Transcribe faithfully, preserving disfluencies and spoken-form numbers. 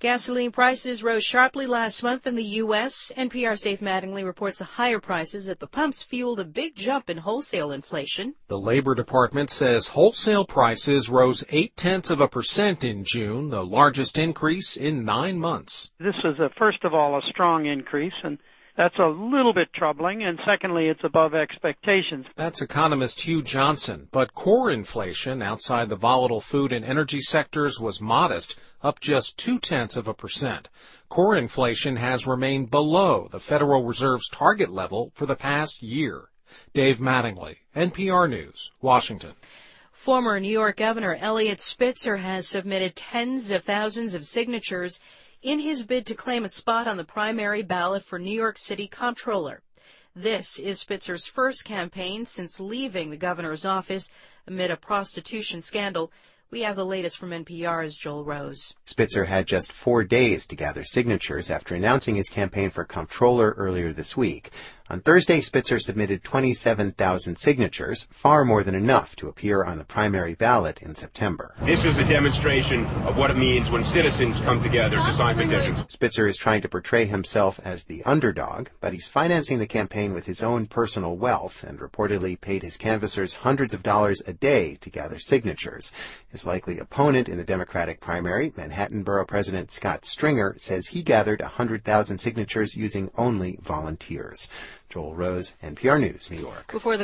Gasoline prices rose sharply last month in the U S N P R's Dave Mattingly reports the higher prices at the pumps fueled a big jump in wholesale inflation. The Labor Department says wholesale prices rose eight-tenths of a percent in June, the largest increase in nine months. This is, a, first of all, a strong increase, and that's a little bit troubling, and secondly, it's above expectations. That's economist Hugh Johnson. But core inflation outside the volatile food and energy sectors was modest, up just two-tenths of a percent. Core inflation has remained below the Federal Reserve's target level for the past year. Dave Mattingly, N P R News, Washington. Former New York Governor Eliot Spitzer has submitted tens of thousands of signatures in his bid to claim a spot on the primary ballot for New York City Comptroller. This is Spitzer's first campaign since leaving the governor's office amid a prostitution scandal. We have the latest from N P R's Joel Rose. Spitzer had just four days to gather signatures after announcing his campaign for comptroller earlier this week. On Thursday, Spitzer submitted twenty-seven thousand signatures, far more than enough to appear on the primary ballot in September. This is a demonstration of what it means when citizens come together to sign petitions. Spitzer is trying to portray himself as the underdog, but he's financing the campaign with his own personal wealth and reportedly paid his canvassers hundreds of dollars a day to gather signatures. His likely opponent in the Democratic primary, Manhattan Borough President Scott Stringer, says he gathered one hundred thousand signatures using only volunteers. Joel Rose, N P R News, New York. Before the